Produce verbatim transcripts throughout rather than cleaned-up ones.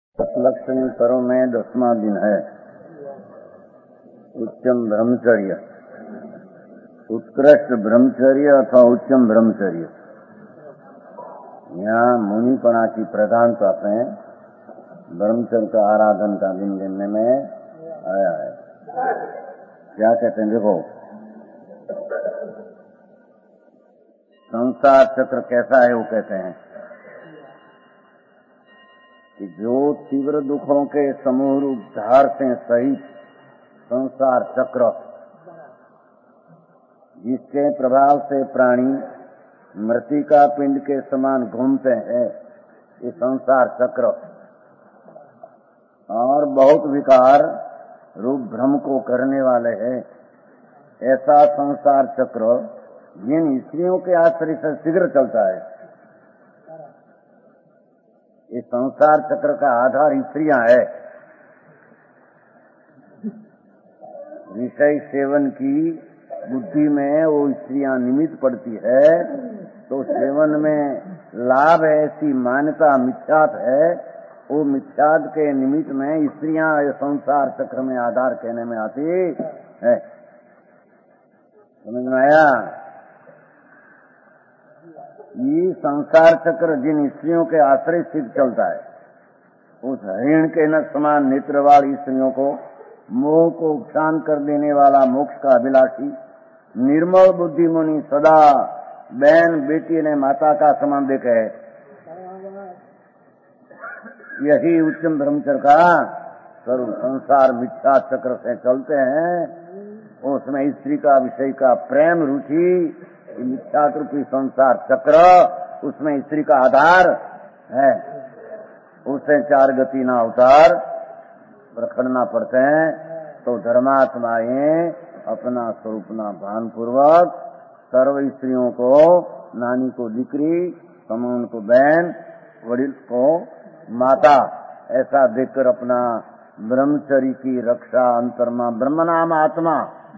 लक्षणी पर्व में दसवां दिन है उच्चम ब्रह्मचर्य, उत्कृष्ट ब्रह्मचर्य अथवा उच्चम ब्रह्मचर्य। यहाँ मुनिपणा की प्रधानता से ब्रह्मचर्य का आराधन का दिन गिनने में आया है। क्या कहते हैं? देखो, संसार चक्र कैसा है वो कहते हैं कि जो तीव्र दुखों के समूह रूप धार से सहित संसार चक्र, जिसके प्रभाव से प्राणी मृतिका पिंड के समान घूमते हैं, ये संसार चक्र और बहुत विकार रूप भ्रम को करने वाले हैं। ऐसा संसार चक्र जिन स्त्रियों के आश्रय से शीघ्र चलता है, इस संसार चक्र का आधार स्त्रियां है। विषय सेवन की बुद्धि में वो स्त्रियां निमित्त पड़ती है, तो सेवन में लाभ है ऐसी मान्यता मिथ्यात है। वो मिथ्यात के निमित्त में स्त्रियां संसार चक्र में आधार कहने में आती है। समझ में आया? ये संसार चक्र जिन स्त्रियों के आश्रय से चलता है, उस हरिण के न समान नेत्र वाली स्त्रियों को मोह को शांत कर देने वाला मोक्ष का अभिलाषी निर्मल बुद्धि मुनि सदा बहन बेटी ने माता का समान देखे है। यही उच्चम ब्रह्मचर्य का स्वरूप। संसार मिथ्या चक्र से चलते हैं, उसमें स्त्री का विषय का प्रेम रुचि मिथ्या रूपी संसार चक्र, उसमें स्त्री का आधार है। उससे चार गति ना उतार रखना पड़ते हैं। तो धर्मात्माएं अपना स्वरूप ना भान पूर्वक सर्व स्त्रियों को, नानी को दिकरी, समून को बहन, वडिल को माता, ऐसा देखकर अपना ब्रह्मचर्य की रक्षा अंतर्मा ब्रह्म नाम आत्मा,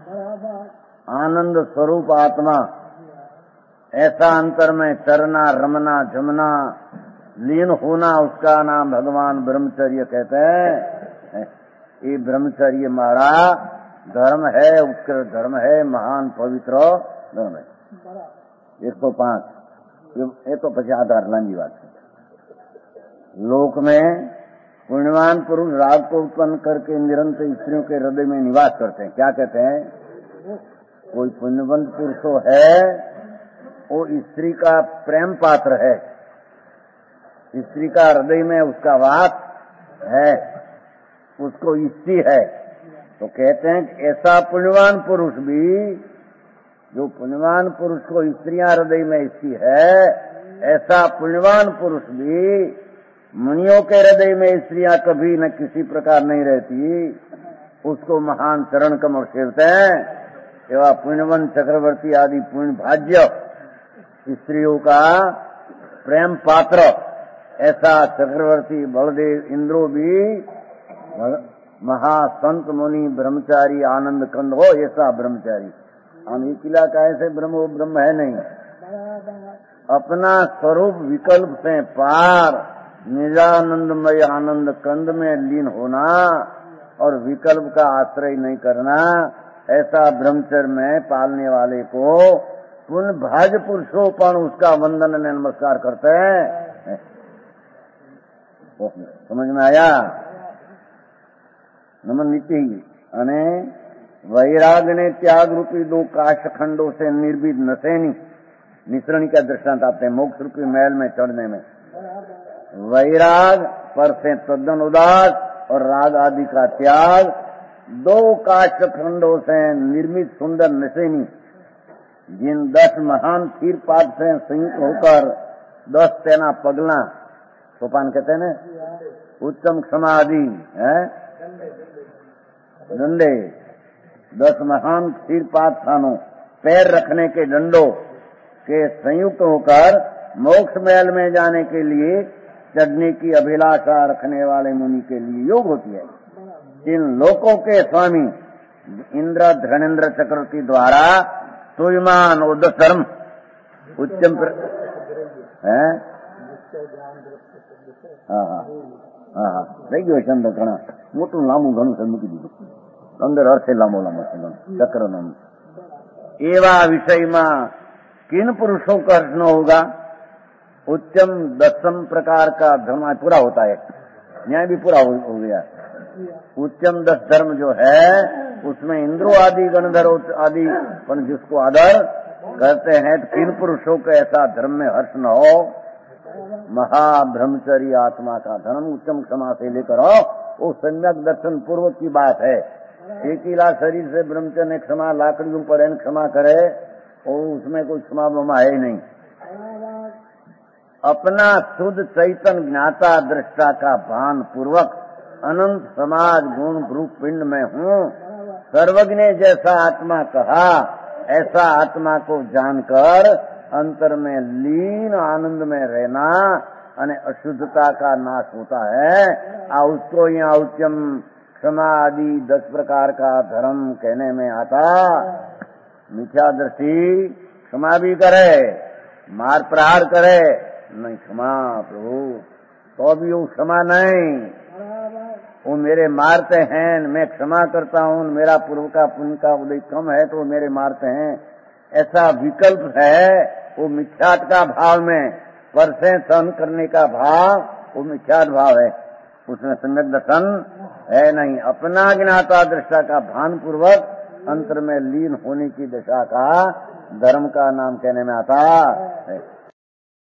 आनंद स्वरूप आत्मा, ऐसा अंतर में चरना रमना जमना लीन होना, उसका नाम भगवान ब्रह्मचर्य कहते हैं। ये ब्रह्मचर्य हमारा धर्म है, उत्कृष्ट धर्म है, महान पवित्र धर्म है। एक सौ पांच ये तो पचास आधार लांगी बात है। लोक में पुण्यवान पुरुष राग को उत्पन्न करके निरंतर स्त्रियों के हृदय में निवास करते हैं। क्या कहते हैं? कोई पुण्यवंत पुरुष है, वो स्त्री का प्रेम पात्र है, स्त्री का हृदय में उसका वास है, उसको स्त्री है। तो कहते हैं कि ऐसा पुण्यवान पुरुष भी, जो पुण्यवान पुरुष को स्त्रियां हृदय में स्त्री है, ऐसा पुण्यवान पुरुष भी मुनियों के हृदय में स्त्रियां कभी न किसी प्रकार नहीं रहती, उसको महान चरण कमल सेवते हैं। एवं पुण्यवंत चक्रवर्ती आदि पुण्य भाज्य स्त्रियों का प्रेम पात्र, ऐसा चक्रवर्ती बलदेव इंद्रो भी महासंत मुनि ब्रह्मचारी आनंद कंद हो, ऐसा ब्रह्मचारी। हम एक किला का ऐसे ब्रह्म वो ब्रह्म है नहीं, अपना स्वरूप विकल्प से पार निजानंदमय आनंद कंद में लीन होना और विकल्प का आश्रय नहीं करना, ऐसा ब्रह्मचर्य में पालने वाले को पुण्य भाज पुरुषोपन उसका वंदन ने नमस्कार करते हैं। समझ में आया? नमन नीति अने वैराग ने त्याग रूपी दो काष्ठखंडों से निर्भीद नशेनी निसरणी का दृष्टांत आते हैं। मोक्ष रूपी महल में चढ़ने में वैराग पर से तद्दन उदास और राग आदि का त्याग, दो काष्ठखंडों से निर्मित सुंदर नशेनी, जिन दस महान तीर पाद से संयुक्त होकर दस सेना पगला, सोपान कहते हैं ना, उत्तम समाधि है, डंडे, दस महान तीर पाद स्थानों, पैर रखने के डंडों के संयुक्त होकर मोक्ष महल में जाने के लिए चढ़ने की अभिलाषा रखने वाले मुनि के लिए योग होती है। इन लोकों के स्वामी इंद्र धरणेन्द्र चक्रवर्ती द्वारा तुयमान उदसर्म उच्चम है। हाँ हाँ હા થઈ ગયો છંદ ઘણા મોટું લાંબુ ઘણું છે મૂકી દીધું અંદર અર્થે લાંબો લાંબો છે ચક્ર નો एवा विषय में किन पुरुषों का अर्थ न होगा। उच्चम दसम प्रकार का धर्म पूरा होता है, न्याय भी पूरा हो, हो गया। उच्चम दस धर्म जो है उसमें इंद्रो आदि गणधर आदि पर जिसको आदर करते हैं, तो किन पुरुषों का ऐसा धर्म में हर्ष न हो। महाब्रह्मचर्य आत्मा का धर्म उच्चम क्षमा से लेकर हो, वो सम्यक दर्शन पूर्वक की बात है। एक ही लाख शरीर से ब्रह्मचर्य ने क्षमा लाकड़ियों पर क्षमा करे और उसमें कोई क्षमा बमा है ही नहीं। अपना शुद्ध चैतन्य ज्ञाता दृष्टा का भान पूर्वक अनंत समाज गुण रूप पिंड में हूँ। सर्वज्ञ ने जैसा आत्मा कहा ऐसा आत्मा को जानकर अंतर में लीन आनंद में रहना अने अशुद्धता का नाश होता है। आ उसको यहाँ उच्चम क्षमा आदि दस प्रकार का धर्म कहने में आता। मिथ्या दृष्टि क्षमा भी करे, मार प्रहार करे, नहीं क्षमा प्रभु, तो भी वो क्षमा नहीं, वो मेरे मारते हैं मैं क्षमा करता हूँ, मेरा पूर्व का पुण्य का उदय कम है तो मेरे मारते हैं, ऐसा विकल्प है। वो मिथ्यात का भाव में वर्षे सहन करने का भाव वो मिथ्यात भाव है, उसमें सम्यक दर्शन है नहीं। अपना ज्ञाता दृष्टा का भान पूर्वक अंतर में लीन होने की दशा का धर्म का नाम कहने में आता है।